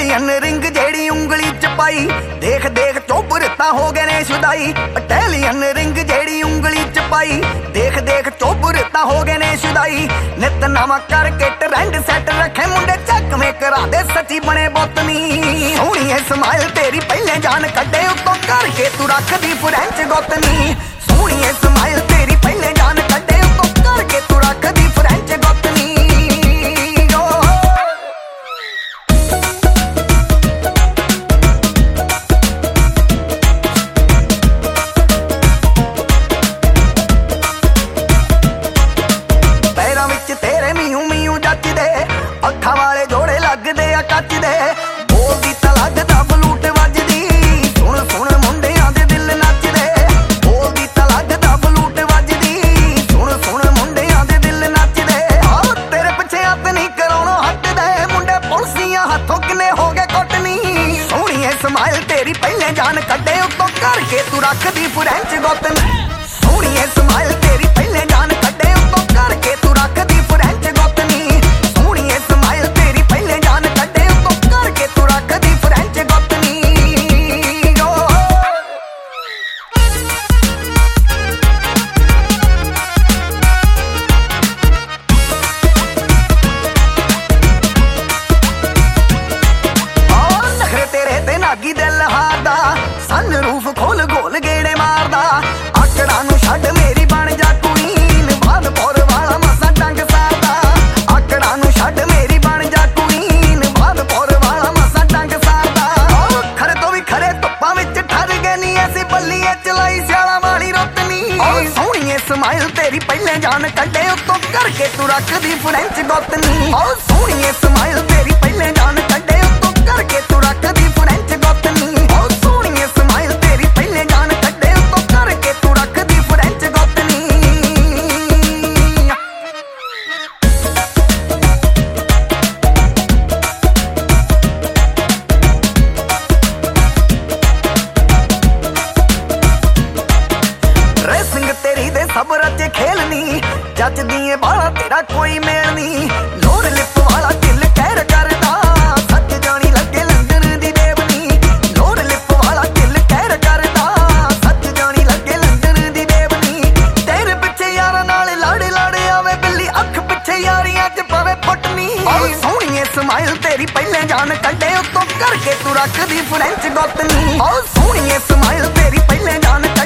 Italian ring जेड़ी उंगली च पाई, देख देख चोबर तां हो गए ने शुदाई। इटैलियन रिंग जेड़ी उंगली च पाई, देख देख चोबर तां हो गए ने शुदाई। नित नवा करके ट्रेंड सेट रखे मुंडे चक में करा दे सची बने बोतनी। सोहणी है स्माइल तेरी पहले जान कड्डे उत्तों करके तू रख दी फ्रेंच गोतनी। सोहणी है स्माइल तेरी पहले जान कड्डे उत्तों करके तू रख दी फ्रेंच गोतनी। अखा वाले जोड़े लगदे आ कच दे, बोलदी तां लगदा बलूट वजदी। सुन सुन मुंडियां दे दिल नचदे, बोलदी तां लगदा बलूट वजदी। सुन सुन मुंडियां दे दिल नचदे। आओ तेरे पिछे हत्थ नहीं कराउणों हटदे, मुंडे पुलसियां हत्थों किने हो गए कुटनी। सोहणी है स्माइल तेरी पहले जान कड्डे उत्तों करके तू रख दी फ्रेंच गोतनी। सोहणी है स्माइल तेरी पहले जान कड्डे उत्तों करके तू रख दी फ्रेंच गोतनी। दिल हारदा सन रूफ खोल गोल गेड़े मारदा। आकड़ा नू छड्ड मेरी बन जा क्वीन, भादपुर वाला मसा डंग सारदा। आकड़ा नू छड्ड मेरी बन जा क्वीन, भादपुर वाला मसा डंग सारदा। खरे तो भी खरे धुप्पां विच ठर गए नी, ऐसी बल्लीए चलाई स्याला वाली रोतनी। सोहणी है स्माइल तेरी पहले जान कड्डे उत्तों करके तू रख दी फ्रेंच गोतनी। सोहणी है स्माइल तेरी पहले जान कड्डे उत्तों करके तू रख दी फ्रेंच गोतनी। सोहणी है स्माइल तेरी पहले जान कड्डे उत्तों करके तू रख दी फ्रेंच गोतनी। ड्रेसिंग तेरी दे सब रचे खेलनी, जचदी ए बाला तेरा कोई मेल नी। लोर लिप वाला दिल कहर करदा, सच जानी लगे लंदन दी देवनी। लोर लिप वाला दिल कहर करदा, सच जानी लगे लंदन दी देवनी। तेरे पिछे यारां नाल लड़ लड़ आवे बिल्ली, अख पिछे यारियां च पवे फुटनी। सोहणी है स्माइल तेरी पहले जान कड्डे उत्तों करके तू रख दी फ्रेंच गोतनी। सोहणी है स्माइल तेरी पहले जान